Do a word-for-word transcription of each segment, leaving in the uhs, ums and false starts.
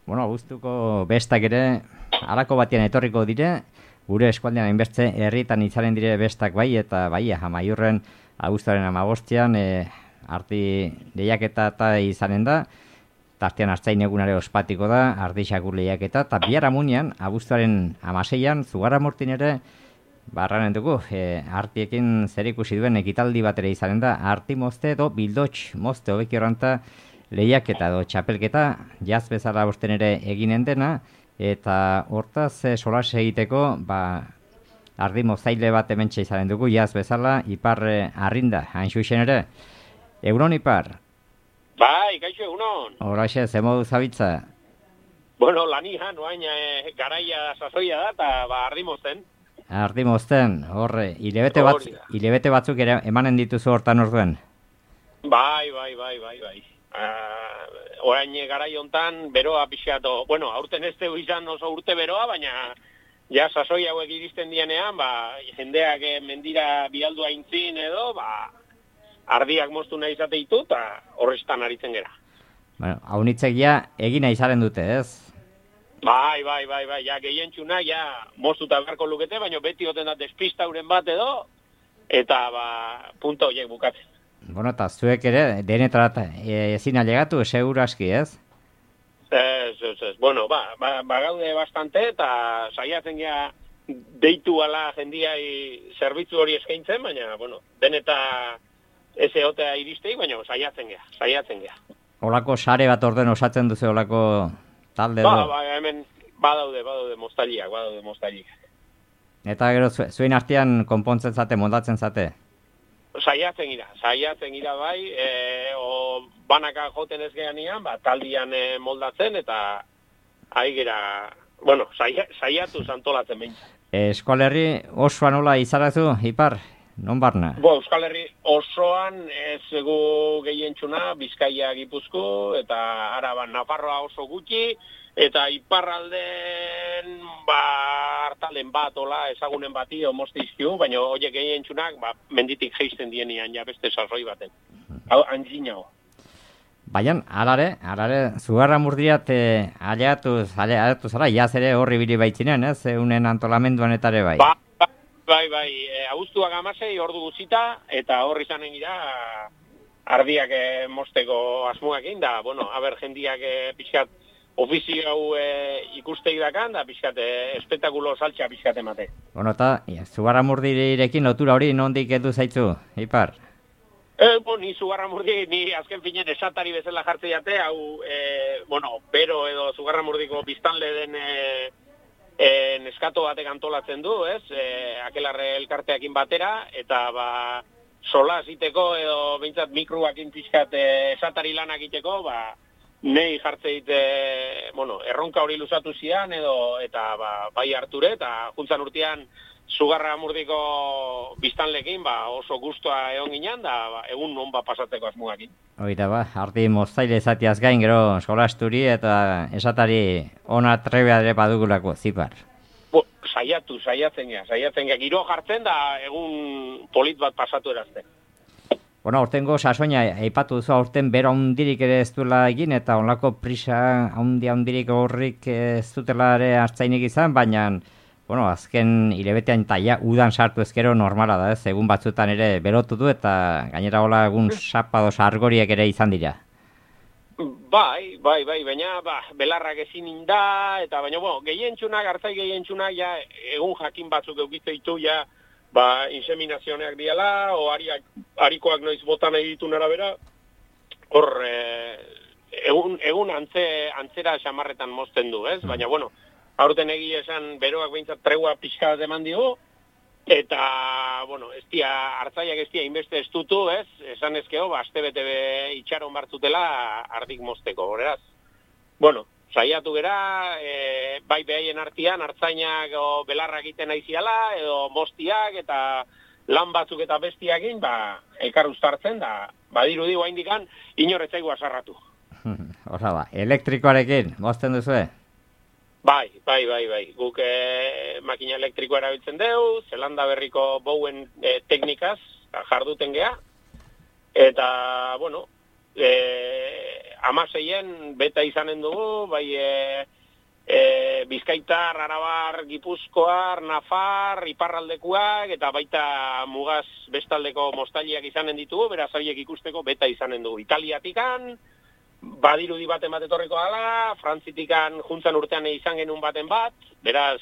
Bueno, abuztuko bestak ere, halako batean etorriko dire, gure eskualdean hainbeste herritan itzaren dire bestak bai, eta bai, Amaiurren abuztuaren amabostean, e, arti lehiaketa eta izanen da, tartean artzain egunare ospatiko da, ardixakur lehiaketa, eta bihar amunian, abuztuaren amaseian, Zugarramurtin ere, barranen dugu, e, artiekin zer ikusi duen ekitaldi bat ere izanen da, arti mozte edo bildotx mozte hobeki horrenta lehiaketa edo txapelketa, jaz bezala bosten ere eginen dena, eta hortaz e, solas egiteko, ba, ardi mozaile bat hementxe izanen dugu, jaz bezala, Ipar e, Arrinda, hain xuxen ere. Egunon, Ipar? Bai, kaixo, egunon. Horaxe, ze modu zabitza? Bueno, lanian, oain e, garaia sasoia da, eta ba, ardi mozten. Ardi mozten, horre, hilebete, bat, hilebete batzuk ere emanen dituzu hortan orduen? Bai, bai, bai, bai, bai. Uh, orain garai hontan beroa pixatu, bueno, aurten ez teu izan oso urte beroa, baina ja sasoi hauek iristen dienean, ba, jendeak mendira bialdu aintzin edo, ba, ardiak moztu nahi izate ditu, eta horrestan aritzen gera. Bueno, haunitzek ja egina izaren dute, ez? Bai, bai, bai, bai, ja gehientxunak ja moztuta beharko lukete, baina beti oten da despistauren bat edo, eta ba, punto horiek bukatzen. Bueno, eta zuek ere, denetara e, ezin alegatu, seguru aski, ez? Ez, ez, ez. Bueno, ba, ba, ba gaude bastante, eta saiatzen gea deitu ala jendiai zerbitzu hori eskaintzen, baina, bueno, deneta ez egotea iristei, baina saiatzen gea, saiatzen gea. Olako sare bat orden osatzen duzu, olako talde ba, do? Ba, hemen badaude, badaude moztaliak, badaude moztaliak. Eta gero zuen artean konpontzen zate, moldatzen zate? Saiatzen gira, saiatzen gira bai, e, o banaka joten ez geanian, ba, taldian e, moldatzen, eta ahi gira, bueno, saia, saiatu zantolatzen behin. E, Euskal Herri osoan nola izarazu, Ipar, non barna? Bo, Euskal Herri osoan ez egu gehientxuna, Bizkaia, Gipuzko, eta Araban, Nafarroa oso gutxi, eta iparralden, ba, hartalen bat, ola, ezagunen bati, omoste izkiu, baina horiek gehientxunak, ba, menditik geisten dienian, ja beste sasoi baten. Hau, antzinago. Baian, alare, alare, Zugarramurdiat e, aleatuz, aleatuz, ala, jaz ere horri bili baitzinen, ez, eunen antolamenduan etare bai. Ba, ba, bai, bai, e, abuztuak amasei ordu guzita, eta horri zanen gira, ardiak e, mosteko asmuakin, da, bueno, haber jendiak e, pixkat, ofizio hau e, ikusteik dakan, da pixkat, e, espetakulo saltxa pixkat emate. Bueno, eta Zugarramurdirekin lotura hori nondik edu zaitzu, Ipar? E, bo, ni Zugarramurdi, ni azken finen esatari bezala jartzei jate, hau, e, bueno, bero edo Zugarramurdiko biztanle den e, e, neskato batek antolatzen du, ez? E, akelarre elkarteakin batera, eta ba, sola ziteko edo behintzat mikruakin pixkat e, esatari lanak iteko, ba, nei jartzeit, e, bueno, erronka hori luzatu zian, edo, eta ba, bai harture, eta juntzan urtean Zugarramurdiko biztanlekin, ba, oso guztua egon ginen, da ba, egun non ba pasatzeko asmuakin. Oita ba, ardi mozaile ezatiaz gain, gero solasturi eta esatari ona trebea ere badugulako, Zipar. Bo, saiatu, saiatzen gea, saiatzen gea, giro jartzen da egun polit bat pasatu erazten. Bueno, aurtengo sasoina, aipatu duzu aurten bero handirik ere ez duela egin, eta onlako prisa handi handirik horrik ez dutela ere hartzainik izan, baina, bueno, azken hilebetean eta ja, udan sartu ezkero normala da, ez, egun batzutan ere berotu du, eta gainera hola egun sapados argoriek ere izan dira. Bai, bai, bai, baina, ba, belarrak ezin inda, eta baina, bueno, gehientxunak, hartzai gehientxunak, ja, egun jakin batzuk eukitze ditu, ja, ba, inseminazioneak diala, o ariak, arikoak noiz botan egitun arabera, hor, e, egun, egun antze, antzera xamarretan mozten du, ez? Baina, bueno, aurten egia esan beroak behintzat tregua pixka bat eman digu, eta, bueno, ez dia, hartzaiak ez dia inbeste ez dutu, ez? Esan ezkeo, ba, aste bete be itxaron bartzutela ardik mozteko, horeraz. Bueno, saiatu gera, e, bai behaien artian, hartzainak o, belarrak egiten aiziala, edo mostiak, eta lan batzuk eta bestiakin, ba, elkar uztartzen, da, badirudi guaindikan, inoretzaigu azarratu. Horra ba, elektrikoarekin, mozten duzue? Bai, bai, bai, bai. Guk e, makina elektrikoa erabiltzen dugu, Zelanda berriko bouen e, teknikaz jarduten gea, eta, bueno, e, amaseien beta izanen dugu, bai e, e, Bizkaitar, Arabar, Gipuzkoar, Nafar, Iparraldekuak, eta baita mugaz bestaldeko mostaliak izanen ditugu, beraz horiek ikusteko beta izanen dugu. Italiatikan, badirudi baten bat etorriko dela, Frantzitikan juntzan urtean izan genuen baten bat, beraz,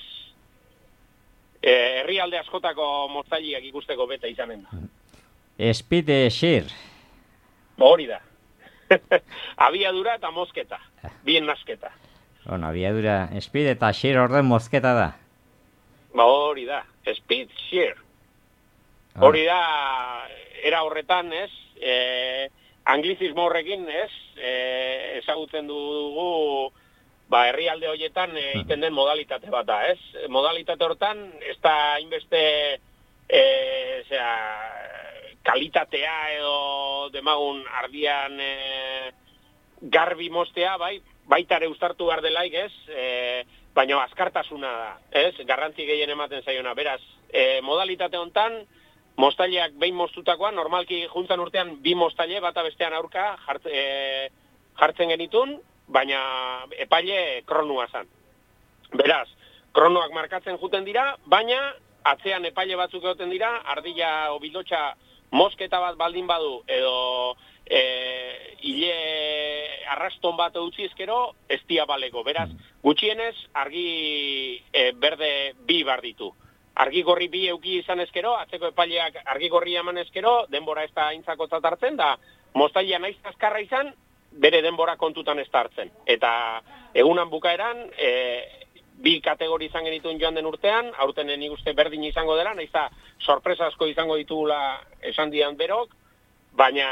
e, herrialde askotako mostaliak ikusteko beta izanen da. Speed Shear. Hori da. Abiadura eta mozketa, bien nasketa. Bueno, abiadura, Speed eta Shear orden mozketa da. Ba hori da, Speed Shear. Hori da, era horretan, ez, e, anglizismo horrekin, ez, e, ezagutzen dugu, ba, herrialde horietan egiten den modalitate bat da, ez? Modalitate horretan, ez da inbeste, e, zera, kalitatea edo demagun ardian e, garbi mostea, bai, baitare ustartu behar delaik, ez? E, baina azkartasuna da, ez? Garrantzi gehien ematen zaiona. Beraz, e, modalitate hontan, mostaileak behin mostutakoan, normalki juntzan urtean bi mostaile bata bestean aurka jart, e, jartzen genitun, baina epaile kronua zan. Beraz, kronoak markatzen juten dira, baina atzean epaile batzuk egoten dira, ardila o bildotxa mosketa bat baldin badu, edo e, hile arraston bat utzi ezkero, ez dia baleko. Beraz, gutxienez, argi e, berde bi bar ditu. Argi gorri bi euki izan ezkero, atzeko epaileak argi gorri eman ezkero, denbora ez da aintzako hartzen, da mostailea naiz azkarra izan, bere denbora kontutan ez da hartzen. Eta egunan bukaeran, e, bi kategori izan genituen joan den urtean, aurten nik uste berdin izango dela, nahiz da sorpresa asko izango ditugula esan dian berok, baina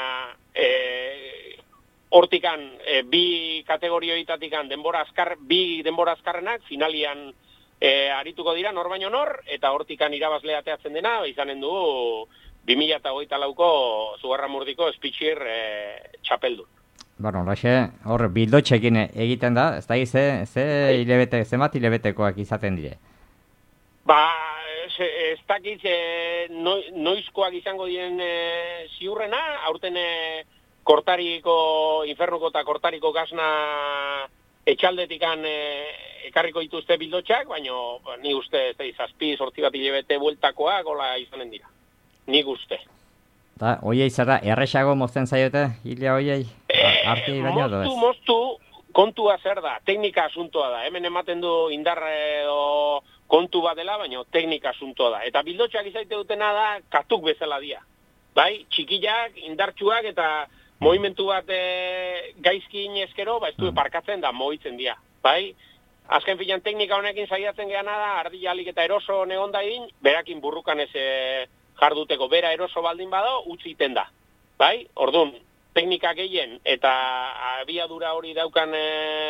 e, hortikan e, bi kategorioitatikan denbora azkar, bi denbora azkarrenak finalian e, arituko dira nor baino nor, eta hortikan irabazle ateatzen dena, izanen du bi mila hogeita lauko Zugarramurdiko Speed Shear e, txapeldun. Bueno, loxe, hor bildotxekin egiten da, ez da ze, ze hilebete, zenbat hilebetekoak izaten dire? Ba, ez, ez dakit e, no, noizkoak izango diren e, ziurrena, aurten e, kortariko, infernuko eta kortariko gazna etxaldetikan e, ekarriko dituzte bildotxak, baina ni uste, ez da, zazpi, sortzi bat hilebete bueltakoak, gola izanen dira. Nik uste. Da, oiei zara, erresago mozten zaiote, hilea oiei? Arti baino edo ez? Moztu, moztu, kontua zer da, teknika asuntoa da. Hemen ematen du indarre edo kontu bat dela, baina teknika asuntoa da. Eta bildotxak izaite dutena da, katuk bezala dia. Bai, txikiak, indartsuak eta movimentu bat e, gaizkin ezkero, ba ez du parkatzen da, moitzen dia. Bai, azken filan teknika honekin saiatzen geana da, ardilalik eta eroso negonda egin, berakin burrukan ez e, jarduteko, bera eroso baldin bado, utzi iten da. Bai, orduan, teknika gehien eta abiadura hori daukan e,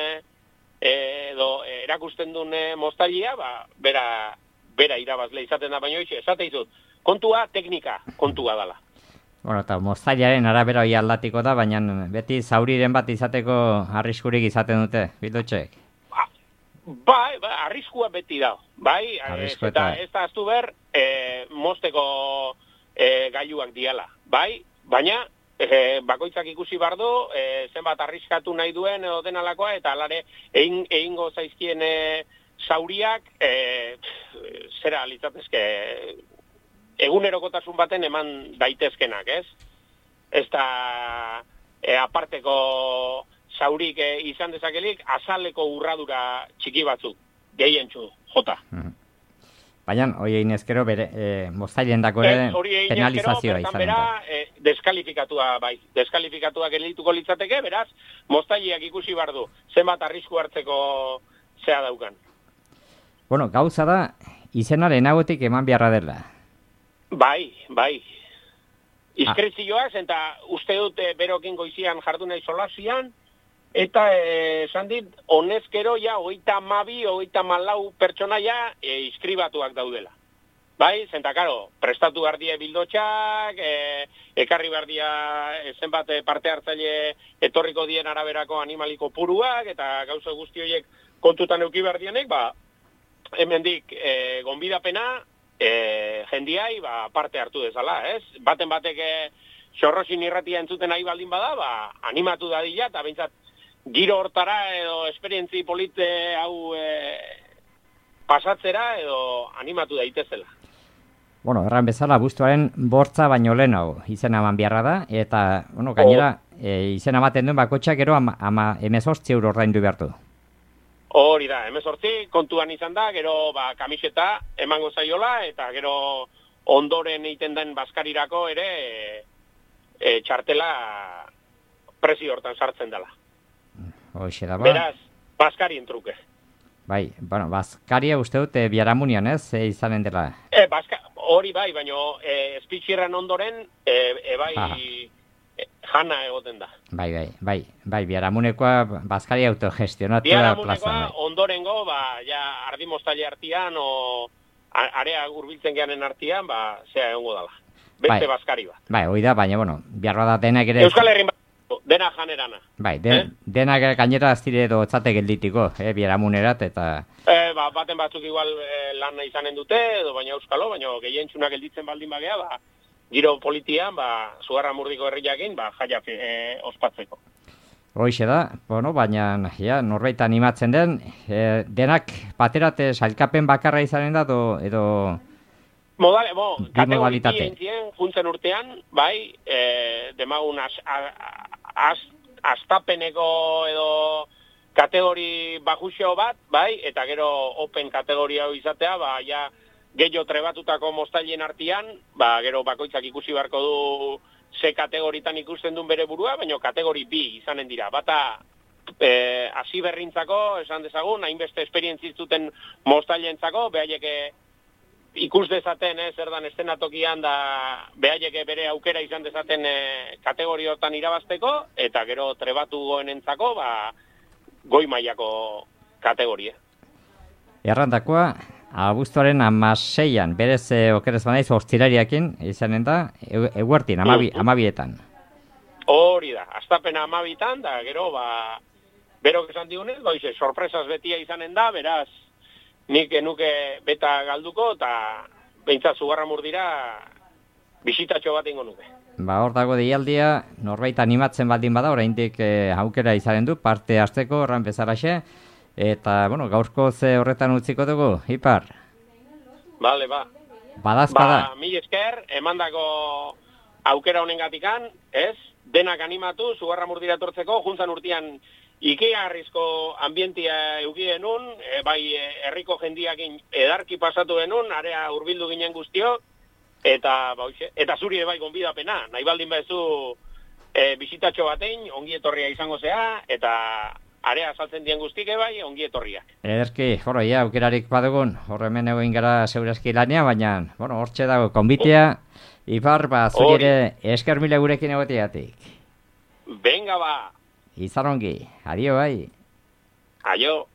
edo erakusten duen e, mostailia, ba, bera, bera irabazle izaten da, baina hoxe, esate izut, kontua teknika kontua dala. Bueno, eta mostailaren arabera hori aldatiko da, baina beti zauriren bat izateko arriskurik izaten dute, bildotxeek? Ba, bai, ba, arriskua beti da, bai, Arrisku eta ez da aztu ber, e, mosteko e, gailuak diala, bai, baina E, bakoitzak ikusi bardo, e, zenbat arriskatu nahi duen edo denalakoa, eta alare egin, egingo zaizkien e, zauriak, e, zera litzatezke, egunerokotasun baten eman daitezkenak, ez? Ez da e, aparteko zaurik e, izan dezakelik, azaleko urradura txiki batzuk, gehientsu, jota. Mm. Baina, hori egin ezkero, bere, e, moztailen dako ere penalizazioa izan bera, e, deskalifikatua, bai, deskalifikatua gelituko litzateke, beraz, moztaileak ikusi bardu, zenbat arrisku hartzeko zea daukan. Bueno, gauza da, izena lehenagotik eman beharra dela. Bai, bai. Izkrezioak, eta uste dut berokin goizian jardunei solazian, eta esan dit, honezkero ja, hogeita mabi, hogeita malau pertsonaia e, iskribatuak daudela. Bai, zenta, karo, prestatu gardie bildotxak, e, ekarri gardia zenbat parte hartzaile etorriko dien araberako animaliko puruak, eta gauza guzti horiek kontutan euki bardienek, ba, hemendik e, gonbidapena, e, jendiai, ba, parte hartu dezala, ez? Baten batek e, Xorrosin irratia entzuten nahi baldin bada, ba, animatu dadila, eta behintzat giro hortara edo esperientzi polite hau e, pasatzera edo animatu daitezela. Bueno, erran bezala, abuztuaren bortza baino lehen hau izena eman beharra da, eta, bueno, gainera, e, izena ematen duen bakotxak gero ama, ama emezortzi euro ordaindu behartu. Hori da, emezortzi kontuan izan da, gero ba, kamiseta emango zaiola, eta gero ondoren egiten den bazkarirako ere e, e, txartela prezio hortan sartzen dela. Hoxe da, ba. Beraz, bazkarien truke. Bai, bueno, bazkaria uste dut e, Biaramunian, ez, e, izanen dela. E, bazka, hori bai, baina e, espitxirren ondoren, e, e bai e, jana egoten da. Bai, bai, bai, bai, Biaramunekoa bazkaria autogestionatu da plazan. Biaramunekoa ondorengo, ba, ja, ardimoztaile artian, o area hurbiltzen geanen artian, ba, zea egongo dala. Beste bai, bazkari bat. Bai, hoi da, baina, bueno, biarra da denak ere... Euskal Herrin bat, dena janerana. Bai, den, eh? denak gainera aztire edo txate gelditiko, eh, Biaramunerat, eta... E, ba, baten batzuk igual e, lan izanen dute, edo baina euskalo, baina gehientxunak gelditzen baldin bagea, ba, giro politian, ba, Zugarramurdiko herriakin, ba, jaia e, ospatzeko. Hoixe da, bueno, baina ja, norbait animatzen den, e, denak baterate sailkapen bakarra izanen da, edo... edo... Modale, bo, kategori modalitate. Entzien, juntzen urtean, bai, e, demagun as, as, astapeneko edo kategori bajuxo bat, bai, eta gero open kategoria hau izatea, ba, ja, gehiago trebatutako moztailen artian, ba, gero bakoitzak ikusi beharko du ze kategoritan ikusten duen bere burua, baina kategori bi izanen dira. Bata, e, hasi berrintzako, esan dezagun, hainbeste esperientzituten moztailentzako, behaieke ikus dezaten, eh, zer dan estenatokian da behaieke bere aukera izan dezaten eh, kategori hortan irabazteko, eta gero trebatu goenentzako, ba, goi mailako kategoria. Errandakoa, abuztuaren amaseian, berez e, okerez banaiz ostirariakin, izanen da, e, eguertin, amabi, amabietan. Hori da, astapena amabitan, da gero, ba, berok esan digunez, goize, sorpresas betia izanen da, beraz, nik enuke beta galduko, eta behintzat Zugarramurdira bisitatxo bat ingo nuke. Ba, hor dago deialdia, norbait animatzen baldin bada, oraindik e, aukera izanen du, parte hasteko horran bezalaxe, eta, bueno, gaurko ze horretan utziko dugu, Ipar? Bale, ba. Badazpada. Ba, mil esker, emandako aukera honengatikan, ez? Denak animatu, Zugarramurdira etortzeko, juntzan urtean ikearrizko ambientia eukidenun, e, bai herriko jendiakin edarki pasatu denun, area hurbildu ginen guztio, eta ba, eta zuri bai gonbidapena, nahi baldin bezu e, bisitatxo batein, ongi etorria izango zea, eta area saltzen dien guztike bai, ongi etorriak. Ederki, joro, ja, aukerarik badugun, horre hemen egoin gara segurazki lania, baina, bueno, hortxe dago, konbitea, oh. Ipar, ba, zuri ere esker mila gurekin egoteatik. Venga, ba! Izarongi, adio bai. Aio.